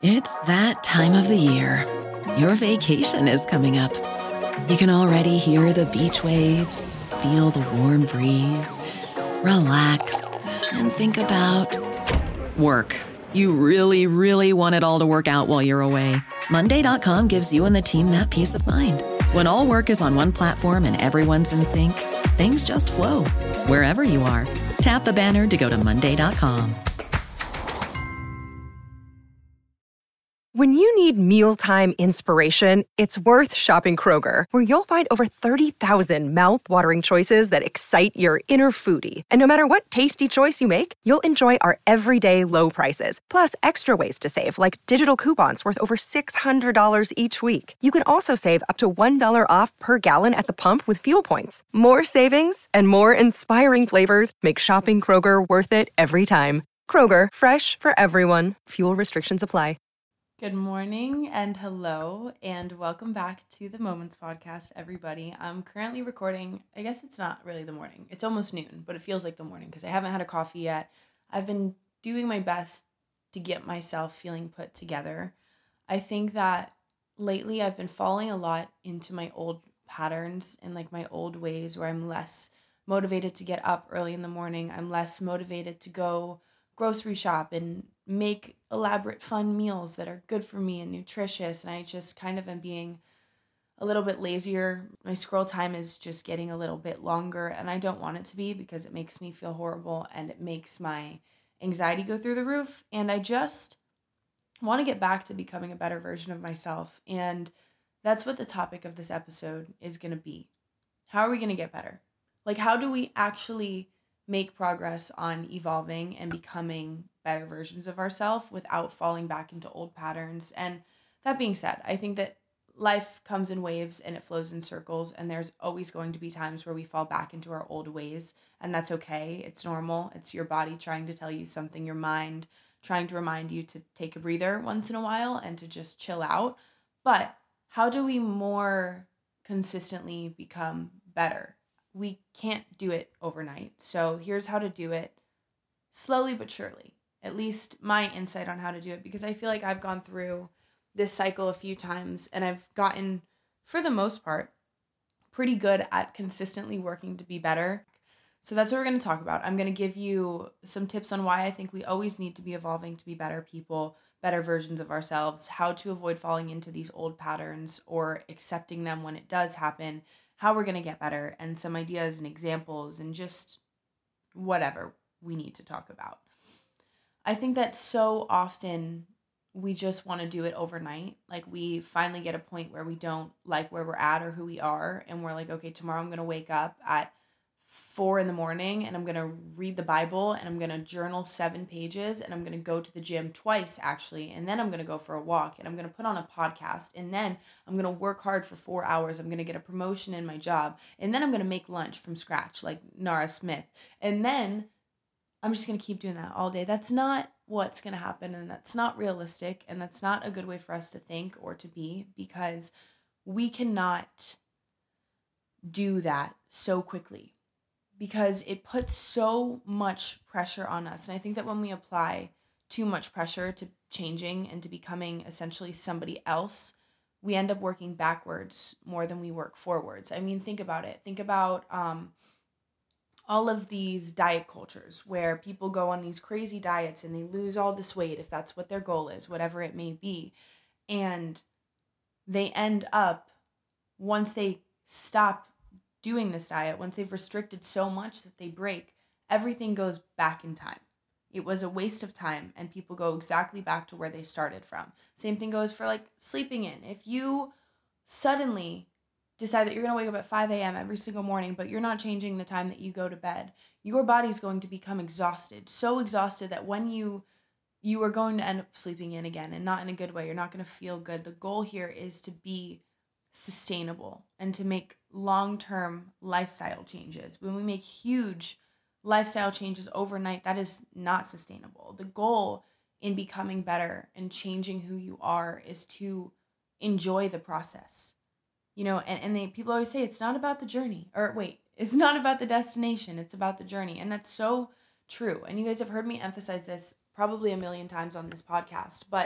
It's that time of the year. Your vacation is coming up. You can already hear the beach waves, feel the warm breeze, relax, and think about work. You really, really want it all to work out while you're away. Monday.com gives you and the team that peace of mind. When all work is on one platform and everyone's in sync, things just flow. Wherever you are, tap the banner to go to Monday.com. When you need mealtime inspiration, it's worth shopping Kroger, where you'll find over 30,000 mouth-watering choices that excite your inner foodie. And no matter what tasty choice you make, you'll enjoy our everyday low prices, plus extra ways to save, like digital coupons worth over $600 each week. You can also save up to $1 off per gallon at the pump with fuel points. More savings and more inspiring flavors make shopping Kroger worth it every time. Kroger, fresh for everyone. Fuel restrictions apply. Good morning and hello and welcome back to the Moments Podcast, everybody. I'm currently recording, I guess it's not really the morning. It's almost noon, but it feels like the morning because I haven't had a coffee yet. I've been doing my best to get myself feeling put together. I think that lately I've been falling a lot into my old patterns and like my old ways where I'm less motivated to get up early in the morning. I'm less motivated to go grocery shop and make elaborate fun meals that are good for me and nutritious, and I just kind of am being a little bit lazier. My scroll time is just getting a little bit longer, and I don't want it to be because it makes me feel horrible and it makes my anxiety go through the roof, and I just want to get back to becoming a better version of myself, and that's what the topic of this episode is going to be. How are we going to get better? Like, how do we actually make progress on evolving and becoming better versions of ourselves without falling back into old patterns? And that being said, I think that life comes in waves and it flows in circles, and there's always going to be times where we fall back into our old ways, and that's okay. It's normal. It's your body trying to tell you something, your mind trying to remind you to take a breather once in a while and to just chill out. But how do we more consistently become better? We can't do it overnight. So here's how to do it slowly but surely. At least my insight on how to do it, because I feel like I've gone through this cycle a few times and I've gotten, for the most part, pretty good at consistently working to be better. So that's what we're going to talk about. I'm going to give you some tips on why I think we always need to be evolving to be better people, better versions of ourselves, how to avoid falling into these old patterns or accepting them when it does happen, how we're going to get better, and some ideas and examples and just whatever we need to talk about. I think that so often we just want to do it overnight. Like, we finally get a point where we don't like where we're at or who we are, and we're like, okay, tomorrow I'm going to wake up at 4 a.m. and I'm going to read the Bible and I'm going to journal 7 pages and I'm going to go to the gym twice actually. And then I'm going to go for a walk and I'm going to put on a podcast and then I'm going to work hard for 4 hours. I'm going to get a promotion in my job. And then I'm going to make lunch from scratch like Nara Smith. And then I'm just going to keep doing that all day. That's not what's going to happen, and that's not realistic, and that's not a good way for us to think or to be, because we cannot do that so quickly, because it puts so much pressure on us. And I think that when we apply too much pressure to changing and to becoming essentially somebody else, we end up working backwards more than we work forwards. I mean, think about it. Think about all of these diet cultures where people go on these crazy diets and they lose all this weight, if that's what their goal is, whatever it may be. And they end up, once they stop doing this diet, once they've restricted so much that they break, everything goes back in time. It was a waste of time, and people go exactly back to where they started from. Same thing goes for like sleeping in. If you suddenly decide that you're going to wake up at 5 a.m. every single morning, but you're not changing the time that you go to bed, your body's going to become exhausted, so exhausted that when you are going to end up sleeping in again, and not in a good way. You're not going to feel good. The goal here is to be sustainable and to make long-term lifestyle changes. When we make huge lifestyle changes overnight, that is not sustainable. The goal in becoming better and changing who you are is to enjoy the process. You know, and people always say it's not about the journey, or wait, it's not about the destination, it's about the journey. And that's so true. And you guys have heard me emphasize this probably a million times on this podcast, but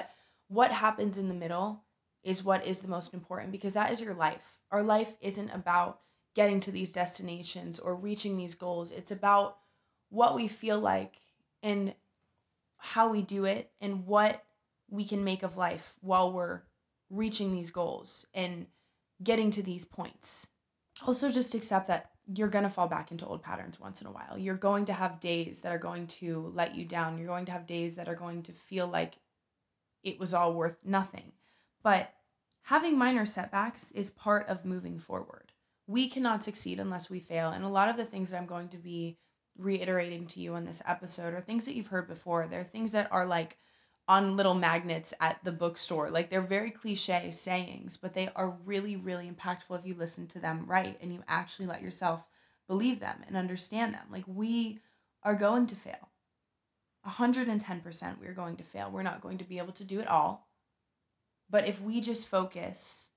what happens in the middle is what is the most important, because that is your life. Our life isn't about getting to these destinations or reaching these goals. It's about what we feel like and how we do it and what we can make of life while we're reaching these goals and getting to these points. Also, just accept that you're going to fall back into old patterns once in a while. You're going to have days that are going to let you down. You're going to have days that are going to feel like it was all worth nothing. But having minor setbacks is part of moving forward. We cannot succeed unless we fail. And a lot of the things that I'm going to be reiterating to you in this episode are things that you've heard before. They're things that are like on little magnets at the bookstore. Like, they're very cliche sayings, but they are really, really impactful if you listen to them right and you actually let yourself believe them and understand them. Like, we are going to fail. 110% we're going to fail. We're not going to be able to do it all. But if we just focus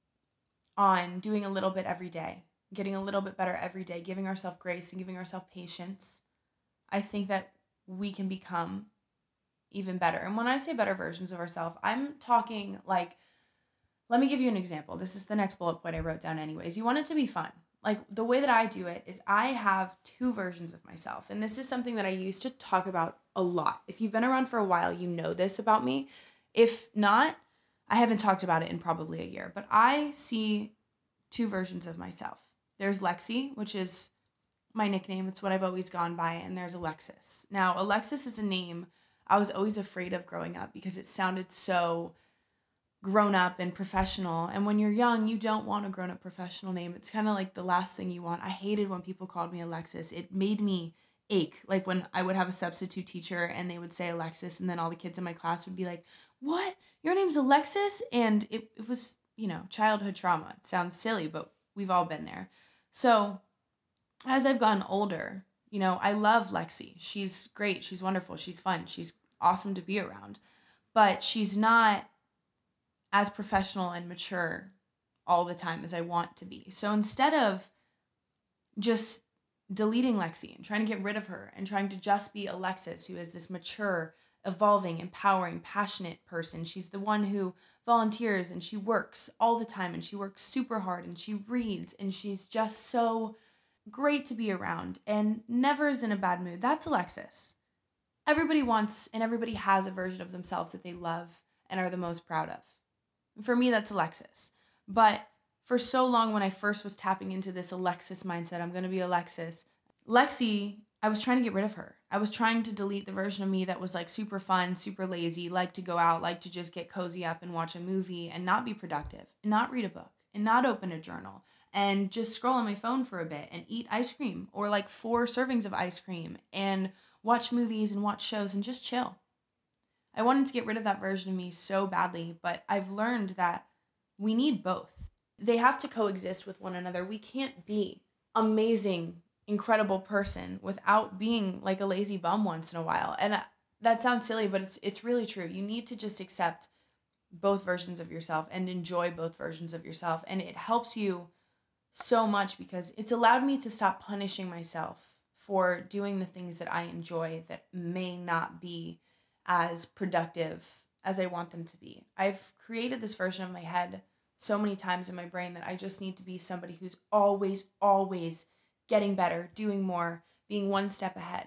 on doing a little bit every day, getting a little bit better every day, giving ourselves grace and giving ourselves patience, I think that we can become even better. And when I say better versions of ourselves, I'm talking like, let me give you an example. This is the next bullet point I wrote down anyways. You want it to be fun. Like, the way that I do it is I have two versions of myself. And this is something that I used to talk about a lot. If you've been around for a while, you know this about me. If not, I haven't talked about it in probably a year. But I see two versions of myself. There's Lexi, which is my nickname. It's what I've always gone by. And there's Alexis. Now, Alexis is a name I was always afraid of growing up because it sounded so grown up and professional. And when you're young, you don't want a grown up professional name. It's kind of like the last thing you want. I hated when people called me Alexis. It made me ache. Like, when I would have a substitute teacher and they would say Alexis, and then all the kids in my class would be like, "What? Your name's Alexis?" And it was, childhood trauma. It sounds silly, but we've all been there. So as I've gotten older, I love Lexi. She's great. She's wonderful. She's fun. She's awesome to be around. But she's not as professional and mature all the time as I want to be. So instead of just deleting Lexi and trying to get rid of her and trying to just be Alexis, who is this mature, evolving, empowering, passionate person, she's the one who volunteers and she works all the time and she works super hard and she reads and she's just so great to be around and never is in a bad mood. That's Alexis. Everybody wants and everybody has a version of themselves that they love and are the most proud of. For me, that's Alexis. But for so long, when I first was tapping into this Alexis mindset, I'm going to be Alexis. Lexi, I was trying to get rid of her. I was trying to delete the version of me that was like super fun, super lazy, like to go out, like to just get cozy up and watch a movie and not be productive and not read a book and not open a journal and just scroll on my phone for a bit and eat ice cream or like 4 servings of ice cream and watch movies and watch shows and just chill. I wanted to get rid of that version of me so badly, but I've learned that we need both. They have to coexist with one another. We can't be amazing, incredible person without being like a lazy bum once in a while. And that sounds silly, but it's really true. You need to just accept both versions of yourself and enjoy both versions of yourself. And it helps you so much because it's allowed me to stop punishing myself for doing the things that I enjoy that may not be as productive as I want them to be. I've created this version of my head so many times in my brain that I just need to be somebody who's always, always getting better, doing more, being one step ahead.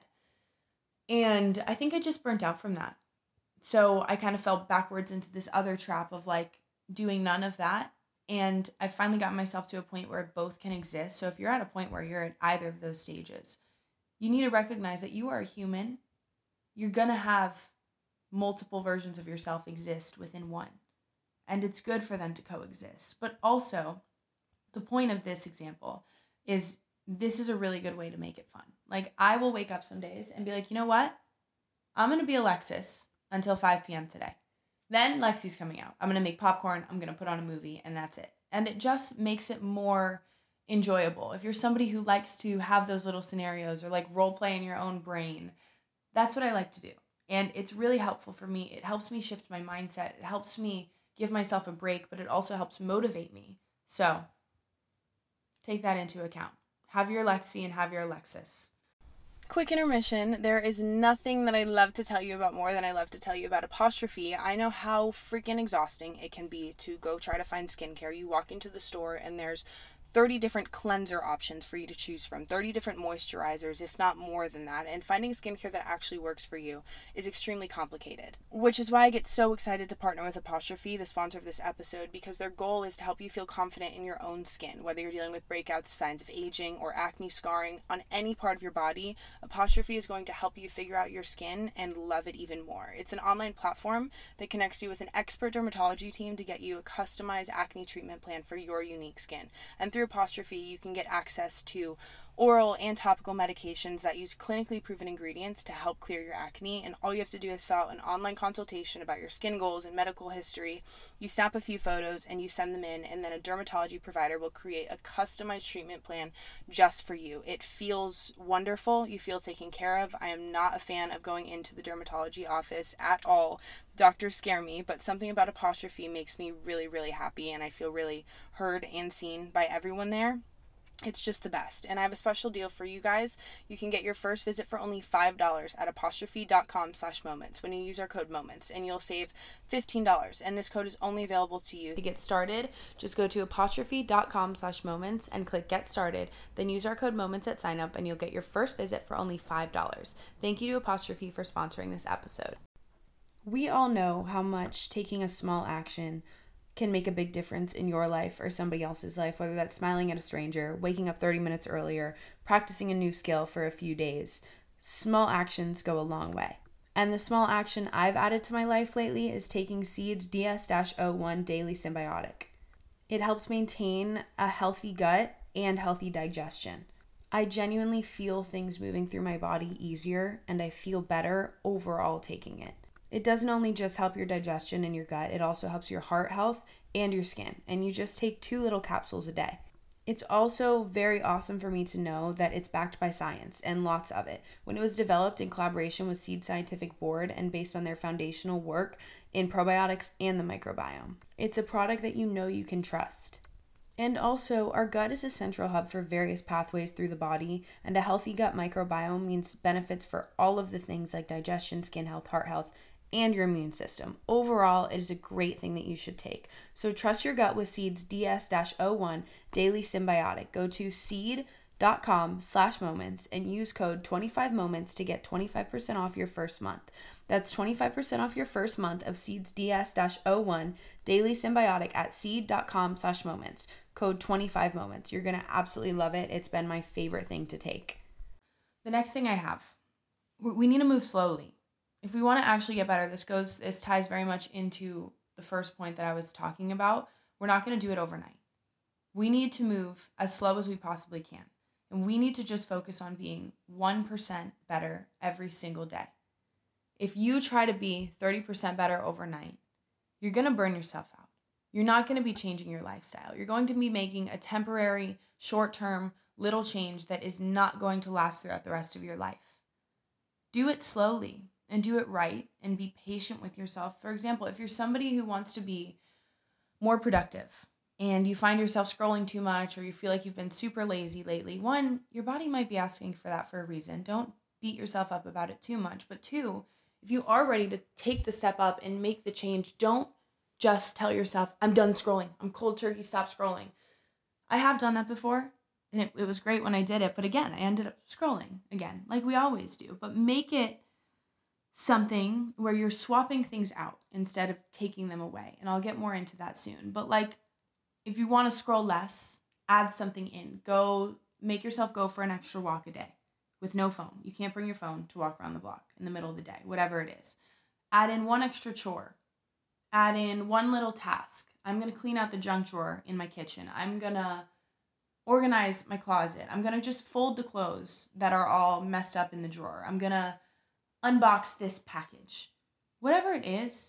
And I think I just burnt out from that. So I kind of fell backwards into this other trap of like doing none of that. And I finally got myself to a point where both can exist. So if you're at a point where you're at either of those stages, you need to recognize that you are a human. You're going to have multiple versions of yourself exist within one. And it's good for them to coexist. But also, the point of this example is this is a really good way to make it fun. Like, I will wake up some days and be like, you know what? I'm going to be Alexis until 5 p.m. today. Then Lexi's coming out. I'm going to make popcorn. I'm going to put on a movie, and that's it. And it just makes it more enjoyable. If you're somebody who likes to have those little scenarios or like role play in your own brain, that's what I like to do. And it's really helpful for me. It helps me shift my mindset. It helps me give myself a break, but it also helps motivate me. So take that into account. Have your Lexi and have your Alexis. Quick intermission. There is nothing that I love to tell you about more than I love to tell you about Apostrophe. I know how freaking exhausting it can be to go try to find skincare. You walk into the store and there's 30 different cleanser options for you to choose from, 30 different moisturizers, if not more than that, and finding skincare that actually works for you is extremely complicated, which is why I get so excited to partner with Apostrophe, the sponsor of this episode, because their goal is to help you feel confident in your own skin, whether you're dealing with breakouts, signs of aging, or acne scarring on any part of your body. Apostrophe is going to help you figure out your skin and love it even more. It's an online platform that connects you with an expert dermatology team to get you a customized acne treatment plan for your unique skin. And through Apostrophe, you can get access to oral and topical medications that use clinically proven ingredients to help clear your acne, and all you have to do is fill out an online consultation about your skin goals and medical history. You snap a few photos and you send them in, and then a dermatology provider will create a customized treatment plan just for you. It feels wonderful. You feel taken care of. I am not a fan of going into the dermatology office at all. Doctors scare me, but something about Apostrophe makes me really, really happy, and I feel really heard and seen by everyone there. It's just the best. And I have a special deal for you guys. You can get your first visit for only $5 at apostrophe.com/moments when you use our code moments, and you'll save $15. And this code is only available to you. To get started, just go to apostrophe.com/moments and click get started. Then use our code moments at sign up and you'll get your first visit for only $5. Thank you to Apostrophe for sponsoring this episode. We all know how much taking a small action can make a big difference in your life or somebody else's life, whether that's smiling at a stranger, waking up 30 minutes earlier, practicing a new skill for a few days. Small actions go a long way. And the small action I've added to my life lately is taking Seed's DS-01 Daily Symbiotic. It helps maintain a healthy gut and healthy digestion. I genuinely feel things moving through my body easier, and I feel better overall taking it. It doesn't only just help your digestion and your gut, it also helps your heart health and your skin, and you just take 2 little capsules a day. It's also very awesome for me to know that it's backed by science, and lots of it. When it was developed in collaboration with Seed Scientific Board and based on their foundational work in probiotics and the microbiome. It's a product that you know you can trust. And also, our gut is a central hub for various pathways through the body, and a healthy gut microbiome means benefits for all of the things like digestion, skin health, heart health, and your immune system. Overall, it is a great thing that you should take. So trust your gut with Seed's DS-01 Daily Symbiotic. Go to seed.com/moments and use code 25moments to get 25% off your first month. That's 25% off your first month of Seed's DS-01 Daily Symbiotic at seed.com/moments. Code 25moments. You're going to absolutely love it. It's been my favorite thing to take. The next thing I have, we need to move slowly. If we want to actually get better, this ties very much into the first point that I was talking about. We're not going to do it overnight. We need to move as slow as we possibly can. And we need to just focus on being 1% better every single day. If you try to be 30% better overnight, you're going to burn yourself out. You're not going to be changing your lifestyle. You're going to be making a temporary, short-term, little change that is not going to last throughout the rest of your life. Do it slowly. And do it right, and be patient with yourself. For example, if you're somebody who wants to be more productive and you find yourself scrolling too much, or you feel like you've been super lazy lately, 1, your body might be asking for that for a reason. Don't beat yourself up about it too much. But 2, if you are ready to take the step up and make the change, don't just tell yourself, I'm done scrolling. I'm cold turkey, stop scrolling. I have done that before, and it was great when I did it. But again, I ended up scrolling again, like we always do. But make it something where you're swapping things out instead of taking them away. And I'll get more into that soon. But like, if you want to scroll less, add something in. Go make yourself go for an extra walk a day with no phone. You can't bring your phone to walk around the block in the middle of the day, whatever it is. Add in 1 extra chore. Add in 1 little task. I'm going to clean out the junk drawer in my kitchen. I'm going to organize my closet. I'm going to just fold the clothes that are all messed up in the drawer. I'm going to unbox this package. Whatever it is,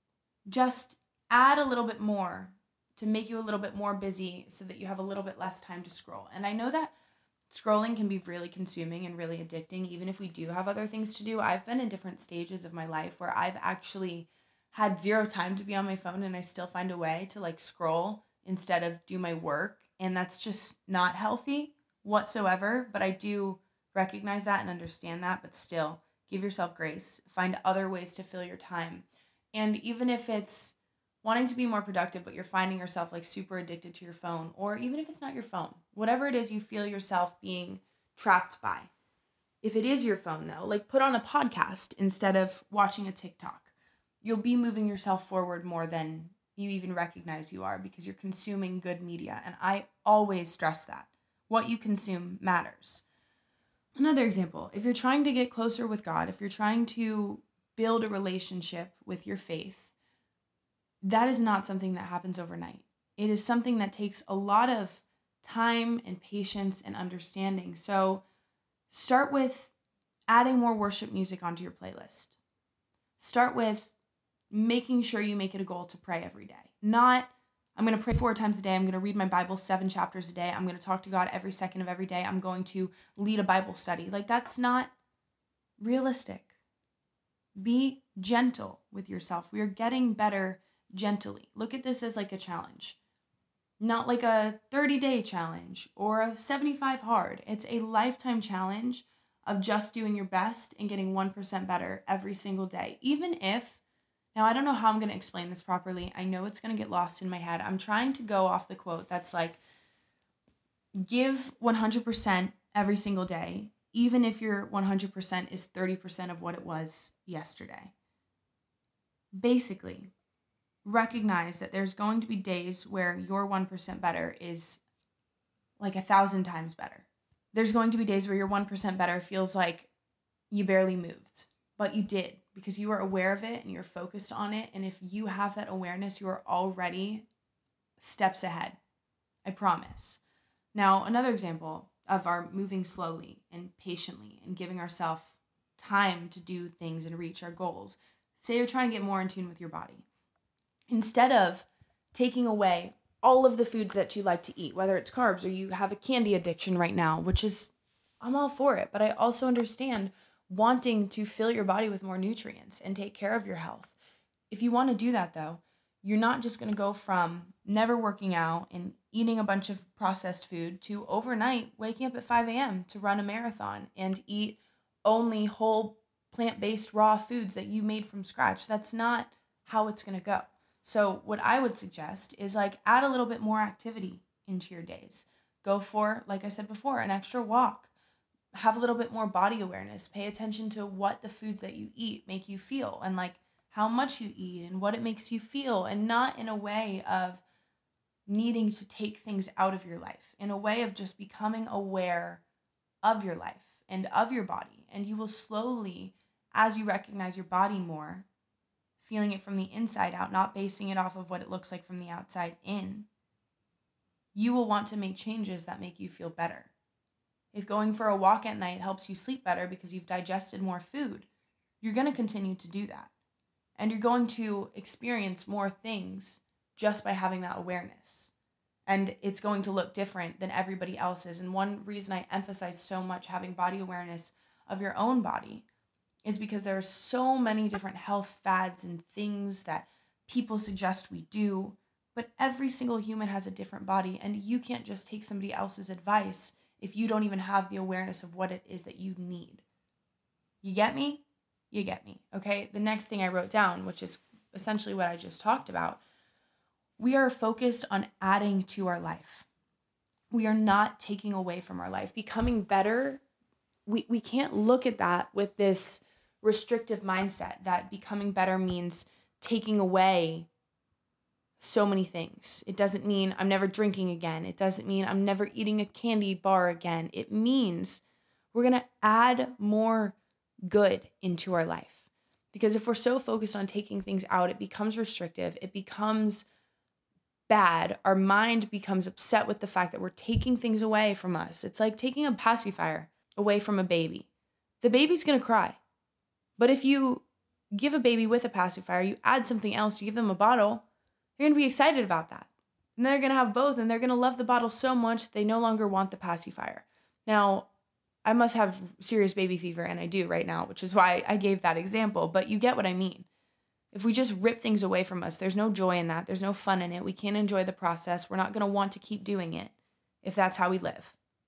just add a little bit more to make you a little bit more busy so that you have a little bit less time to scroll. And I know that scrolling can be really consuming and really addicting, even if we do have other things to do. I've been in different stages of my life where I've actually had 0 time to be on my phone, and I still find a way to like scroll instead of do my work. And that's just not healthy whatsoever. But I do Recognize that and understand that, but still give yourself grace. Find other ways to fill your time. And even if it's wanting to be more productive, but you're finding yourself like super addicted to your phone, or even if it's not your phone, whatever it is you feel yourself being trapped by. If it is your phone though, like put on a podcast instead of watching a TikTok. You'll be moving yourself forward more than you even recognize you are because you're consuming good media. And I always stress that. What you consume matters. Another example, if you're trying to get closer with God, if you're trying to build a relationship with your faith, that is not something that happens overnight. It is something that takes a lot of time and patience and understanding. So start with adding more worship music onto your playlist. Start with making sure you make it a goal to pray every day. Not, I'm going to pray 4 times a day. I'm going to read my Bible 7 chapters a day. I'm going to talk to God every second of every day. I'm going to lead a Bible study. Like, that's not realistic. Be gentle with yourself. We are getting better gently. Look at this as like a challenge. Not like a 30-day challenge or a 75 hard. It's a lifetime challenge of just doing your best and getting 1% better every single day. Even if, now I don't know how I'm going to explain this properly. I know it's going to get lost in my head. I'm trying to go off the quote that's like, give 100% every single day, even if your 100% is 30% of what it was yesterday. Basically, recognize that there's going to be days where your 1% better is like 1,000 times better. There's going to be days where your 1% better feels like you barely moved, but you did because you were aware of it and you're focused on it. And if you have that awareness, you are already steps ahead. I promise. Now, another example of our moving slowly and patiently and giving ourselves time to do things and reach our goals. Say you're trying to get more in tune with your body. Instead of taking away all of the foods that you like to eat, whether it's carbs or you have a candy addiction right now, which is, I'm all for it, but I also understand wanting to fill your body with more nutrients and take care of your health. If you want to do that though, you're not just going to go from never working out and eating a bunch of processed food to overnight waking up at 5 a.m. to run a marathon and eat only whole plant-based raw foods that you made from scratch. That's not how it's going to go. So what I would suggest is like add a little bit more activity into your days. Go for, like I said before, an extra walk. Have a little bit more body awareness. Pay attention to what the foods that you eat make you feel and like how much you eat and what it makes you feel, and not in a way of needing to take things out of your life, in a way of just becoming aware of your life and of your body. And you will slowly, as you recognize your body more, feeling it from the inside out, not basing it off of what it looks like from the outside in, you will want to make changes that make you feel better. If going for a walk at night helps you sleep better because you've digested more food, you're going to continue to do that. And you're going to experience more things just by having that awareness. And it's going to look different than everybody else's. And one reason I emphasize so much having body awareness of your own body is because there are so many different health fads and things that people suggest we do, but every single human has a different body, and you can't just take somebody else's advice if you don't even have the awareness of what it is that you need. You get me? You get me, okay? The next thing I wrote down, which is essentially what I just talked about, we are focused on adding to our life. We are not taking away from our life. Becoming better, we can't look at that with this restrictive mindset that becoming better means taking away so many things. It doesn't mean I'm never drinking again. It doesn't mean I'm never eating a candy bar again. It means we're going to add more good into our life. Because if we're so focused on taking things out, it becomes restrictive. It becomes bad. Our mind becomes upset with the fact that we're taking things away from us. It's like taking a pacifier away from a baby. The baby's going to cry. But if you give a baby with a pacifier, you add something else, you give them a bottle, they're going to be excited about that. And they're going to have both, and they're going to love the bottle so much that they no longer want the pacifier. Now, I must have serious baby fever, and I do right now, which is why I gave that example, but you get what I mean. If we just rip things away from us, there's no joy in that. There's no fun in it. We can't enjoy the process. We're not going to want to keep doing it if that's how we live.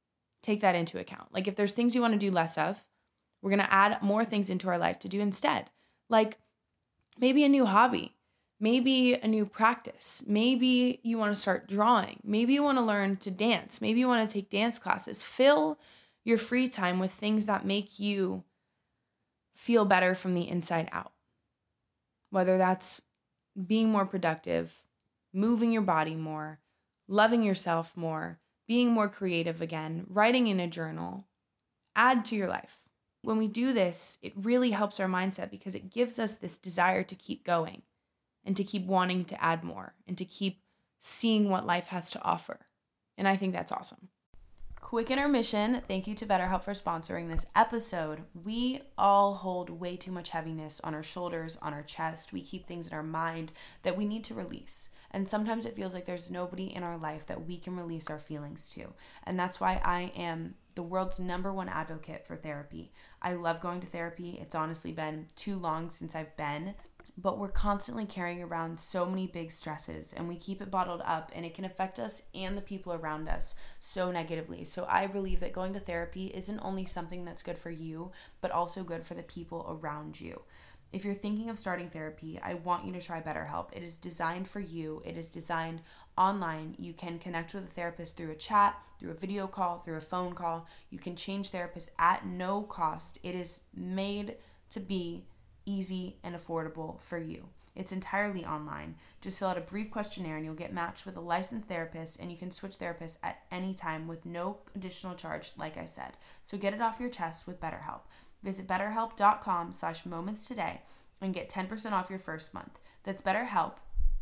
take that into account. Like if there's things you want to do less of, we're going to add more things into our life to do instead. Like maybe a new hobby, maybe a new practice. Maybe you want to start drawing. Maybe you want to learn to dance. Maybe you want to take dance classes. Fill your free time with things that make you feel better from the inside out. Whether that's being more productive, moving your body more, loving yourself more, being more creative again, writing in a journal, add to your life. When we do this, it really helps our mindset because it gives us this desire to keep going and to keep wanting to add more and to keep seeing what life has to offer. And I think that's awesome. Quick intermission. Thank you to BetterHelp for sponsoring this episode. We all hold way too much heaviness on our shoulders, on our chest. We keep things in our mind that we need to release. And sometimes it feels like there's nobody in our life that we can release our feelings to. And that's why I am the world's #1 advocate for therapy. I love going to therapy. It's honestly been too long since I've been, but we're constantly carrying around so many big stresses and we keep it bottled up and it can affect us and the people around us so negatively. So I believe that going to therapy isn't only something that's good for you, but also good for the people around you. If you're thinking of starting therapy, I want you to try BetterHelp. It is designed for you. It is designed online. You can connect with a therapist through a chat, through a video call, through a phone call. You can change therapists at no cost. It is made to be easy and affordable for you. It's entirely online. Just fill out a brief questionnaire and you'll get matched with a licensed therapist, and you can switch therapists at any time with no additional charge, like I said. So get it off your chest with BetterHelp. Visit betterhelp.com/moments today and get 10% off your first month. That's BetterHelp,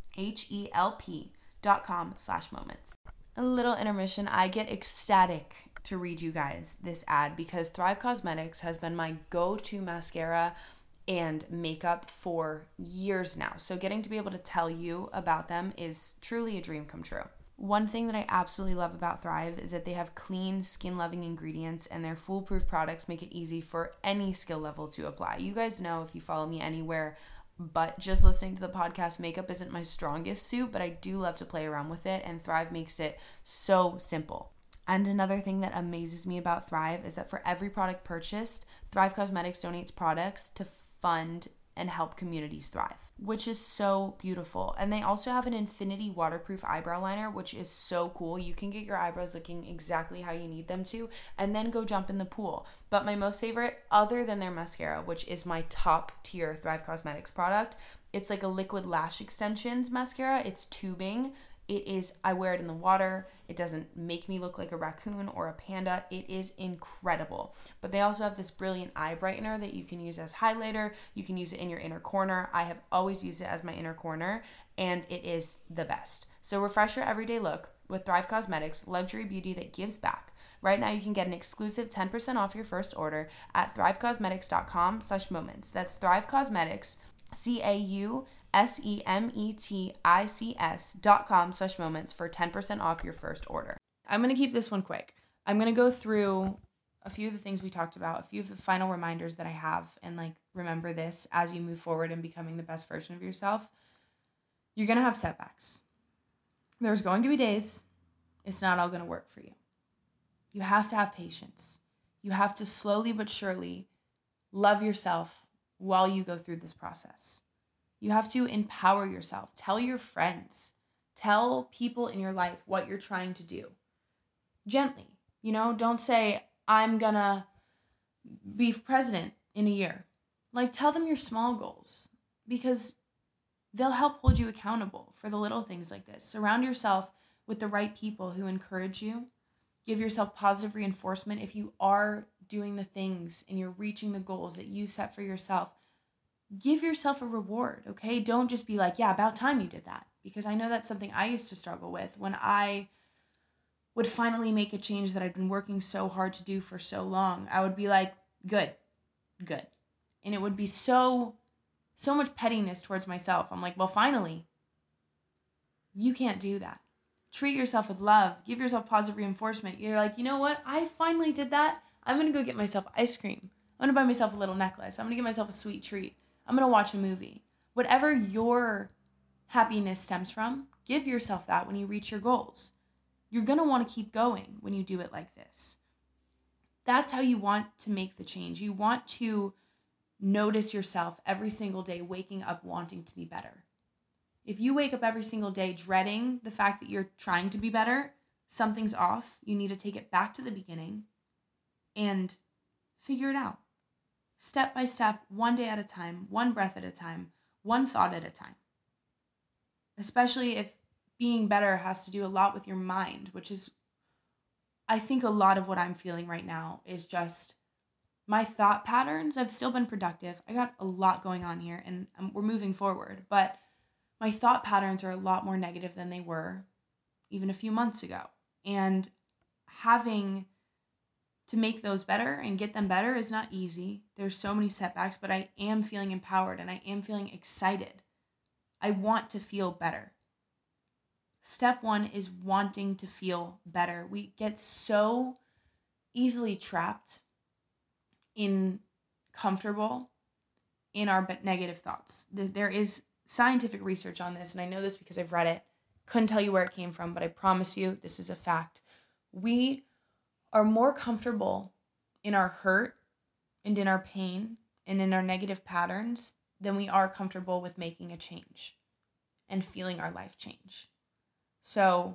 HELP.com/moments. A little intermission. I get ecstatic to read you guys this ad because Thrive Causemetics has been my go-to mascara and makeup for years now. So getting to be able to tell you about them is truly a dream come true. One thing that I absolutely love about Thrive is that they have clean, skin-loving ingredients, and their foolproof products make it easy for any skill level to apply. You guys know, if you follow me anywhere but just listening to the podcast, makeup isn't my strongest suit, but I do love to play around with it, and Thrive makes it so simple. And another thing that amazes me about Thrive is that for every product purchased, Thrive Causemetics donates products to fund and help communities thrive, which is so beautiful. And they also have an infinity waterproof eyebrow liner, which is so cool. You can get your eyebrows looking exactly how you need them to and then go jump in the pool. But my most favorite, other than their mascara, which is my top tier Thrive Causemetics product, it's like a liquid lash extensions mascara. It's tubing. It is, I wear it in the water. It doesn't make me look like a raccoon or a panda. It is incredible. But they also have this brilliant eye brightener that you can use as highlighter. You can use it in your inner corner. I have always used it as my inner corner, and it is the best. So refresh your everyday look with Thrive Causemetics, luxury beauty that gives back. Right now you can get an exclusive 10% off your first order at thrivecausemetics.com/moments. That's Thrive Causemetics, CAUSEMETICS.com/moments for 10% off your first order. I'm going to keep this one quick. I'm going to go through a few of the things we talked about, a few of the final reminders that I have, and remember this as you move forward in becoming the best version of yourself. You're going to have setbacks. There's going to be days it's not all going to work for you. You have to have patience. You have to slowly but surely love yourself while you go through this process. You have to empower yourself. Tell your friends. Tell people in your life what you're trying to do. Gently. Don't say, I'm gonna be president in a year. Tell them your small goals, because they'll help hold you accountable for the little things like this. Surround yourself with the right people who encourage you. Give yourself positive reinforcement. If you are doing the things and you're reaching the goals that you set for yourself, give yourself a reward, okay? Don't just be like, yeah, about time you did that. Because I know that's something I used to struggle with when I would finally make a change that I'd been working so hard to do for so long. I would be like, good. And it would be so much pettiness towards myself. I'm like, well, finally. You can't do that. Treat yourself with love. Give yourself positive reinforcement. You're like, you know what? I finally did that. I'm going to go get myself ice cream. I'm going to buy myself a little necklace. I'm going to get myself a sweet treat. I'm going to watch a movie. Whatever your happiness stems from, give yourself that when you reach your goals. You're going to want to keep going when you do it like this. That's how you want to make the change. You want to notice yourself every single day waking up wanting to be better. If you wake up every single day dreading the fact that you're trying to be better, something's off. You need to take it back to the beginning and figure it out. Step by step, one day at a time, one breath at a time, one thought at a time. Especially if being better has to do a lot with your mind, which is, I think, a lot of what I'm feeling right now is just my thought patterns. I've still been productive. I got a lot going on here and we're moving forward, but my thought patterns are a lot more negative than they were even a few months ago. And having to make those better and get them better is not easy. There's so many setbacks, but I am feeling empowered and I am feeling excited. I want to feel better. Step one is wanting to feel better. We get so easily trapped in comfortable in our negative thoughts. There is scientific research on this, and I know this because I've read it. Couldn't tell you where it came from, but I promise you this is a fact. We are more comfortable in our hurt and in our pain and in our negative patterns than we are comfortable with making a change and feeling our life change. So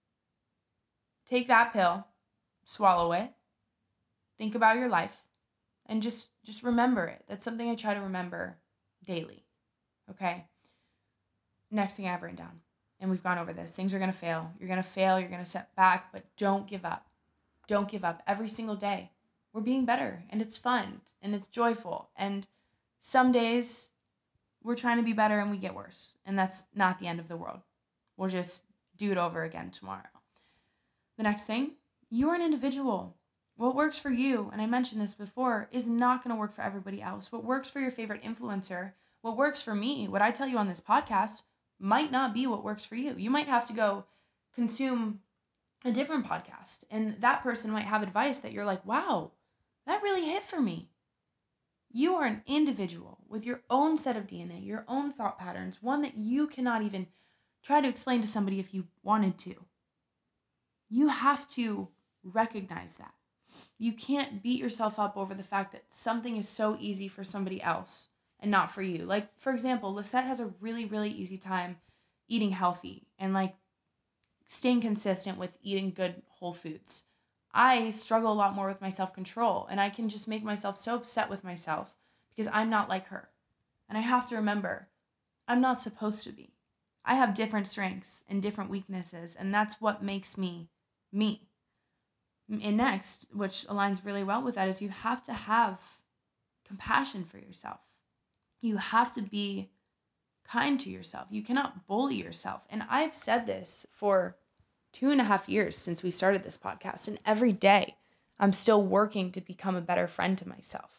take that pill, swallow it, think about your life, and just remember it. That's something I try to remember daily, okay? Next thing I have written down, and we've gone over this, things are going to fail. You're going to fail, you're going to set back, but don't give up. Don't give up. Every single day, we're being better, and it's fun, and it's joyful, and some days we're trying to be better and we get worse, and that's not the end of the world. We'll just do it over again tomorrow. The next thing, you are an individual. What works for you, and I mentioned this before, is not going to work for everybody else. What works for your favorite influencer, what works for me, what I tell you on this podcast, might not be what works for you. You might have to go consume a different podcast, and that person might have advice that you're like, wow, that really hit for me. You are an individual with your own set of DNA, your own thought patterns, one that you cannot even try to explain to somebody if you wanted to. You have to recognize that. You can't beat yourself up over the fact that something is so easy for somebody else and not for you. Like, for example, Lisette has a really, really easy time eating healthy and like staying consistent with eating good whole foods. I struggle a lot more with my self-control, and I can just make myself so upset with myself because I'm not like her. And I have to remember, I'm not supposed to be. I have different strengths and different weaknesses, and that's what makes me me. And next, which aligns really well with that, is you have to have compassion for yourself. You have to be kind to yourself. You cannot bully yourself. And I've said this for 2.5 years since we started this podcast, and every day I'm still working to become a better friend to myself.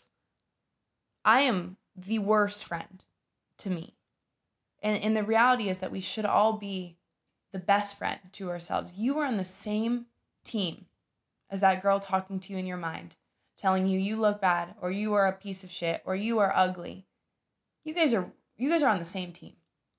I am the worst friend to me. And the reality is that we should all be the best friend to ourselves. You are on the same team as that girl talking to you in your mind, telling you look bad, or you are a piece of shit, or you are ugly. You guys are on the same team.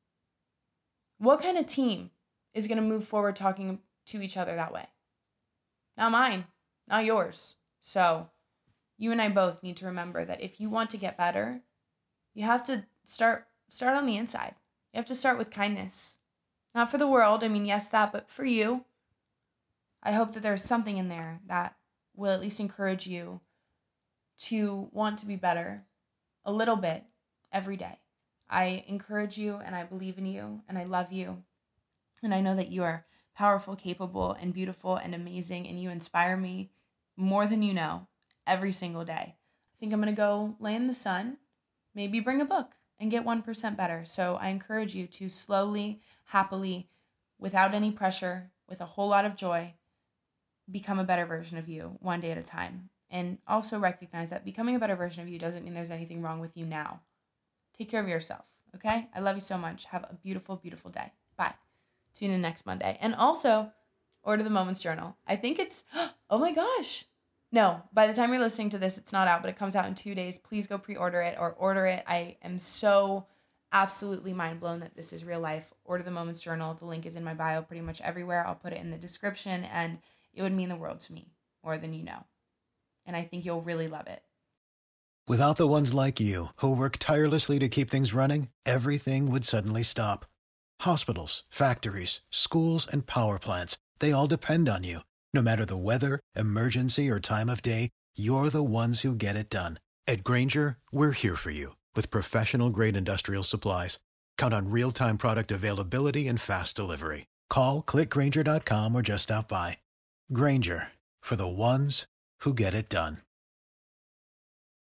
What kind of team is going to move forward talking to each other that way? Not mine, not yours. So you and I both need to remember that if you want to get better, you have to start on the inside. You have to start with kindness. Not for the world, I mean, yes, that, but for you. I hope that there's something in there that will at least encourage you to want to be better a little bit every day. I encourage you, and I believe in you, and I love you. And I know that you are powerful, capable, and beautiful, and amazing, and you inspire me more than you know every single day. I think I'm going to go lay in the sun, maybe bring a book, and get 1% better. So I encourage you to slowly, happily, without any pressure, with a whole lot of joy, become a better version of you one day at a time. And also recognize that becoming a better version of you doesn't mean there's anything wrong with you now. Take care of yourself, okay? I love you so much. Have a beautiful, beautiful day. Bye. Tune in next Monday. And also, order the Moments Journal. I think it's, oh my gosh. No, by the time you're listening to this, it's not out, but it comes out in 2 days. Please go pre-order it or order it. I am so absolutely mind blown that this is real life. Order the Moments Journal. The link is in my bio pretty much everywhere. I'll put it in the description, and it would mean the world to me more than you know. and I think you'll really love it. Without the ones like you, who work tirelessly to keep things running, everything would suddenly stop. Hospitals, factories, schools, and power plants, they all depend on you. No matter the weather, emergency, or time of day, you're the ones who get it done. At Grainger, we're here for you with professional-grade industrial supplies. Count on real-time product availability and fast delivery. Call, click Grainger.com, or just stop by. Grainger, for the ones who get it done.